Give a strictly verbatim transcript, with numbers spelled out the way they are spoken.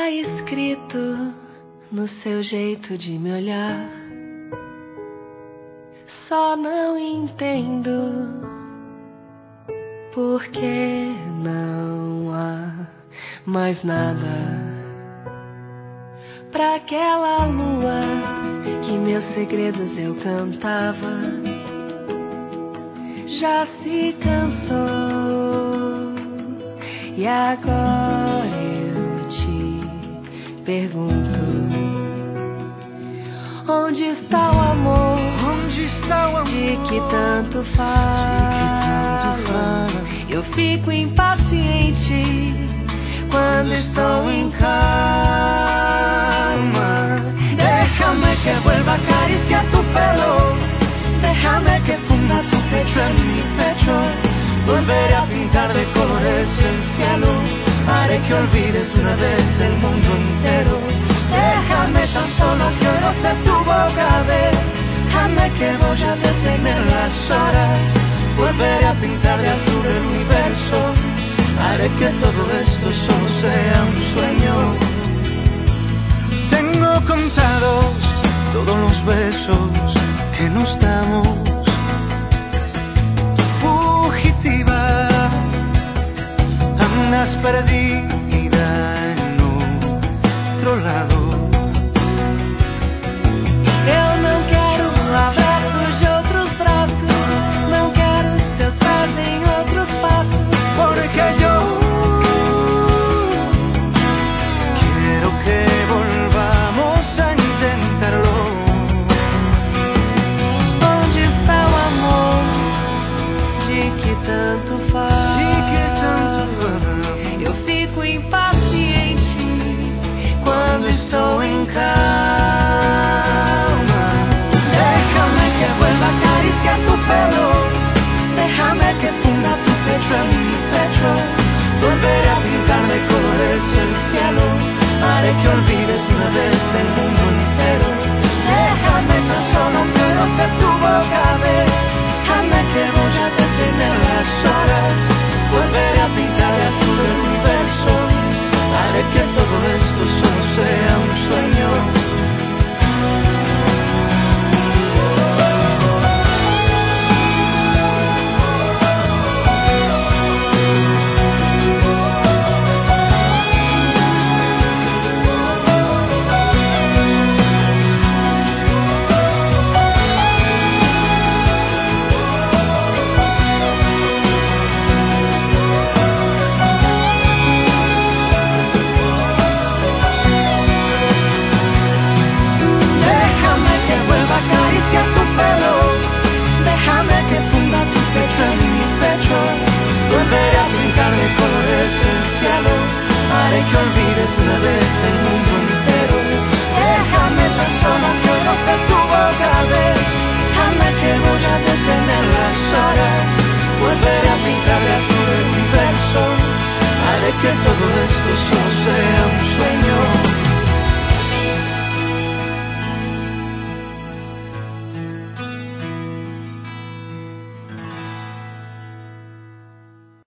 Tá escrito no seu jeito de me olhar. Só não entendo por que não há mais nada pra aquela lua que meus segredos eu cantava. Já se cansou e agora eu te pergunto: onde está o amor? Onde está o amor? De que tanto fala? De que tanto fala? Eu fico impaciente quando estou em calma. Déjame que vuelva a acariciar tu pelo, déjame que funda tu pecho en mi pecho. Volveré a pintar de colores el cielo, haré que olvides una vez el mundo entero. Déjame tan solo que roce tu boca, déjame que voy a detener las horas. Volveré a pintar de azul el universo, haré que todo esto solo sea un sueño. Tengo contados todos los besos que nos damos. Fugitiva, andas perdida en otro lado.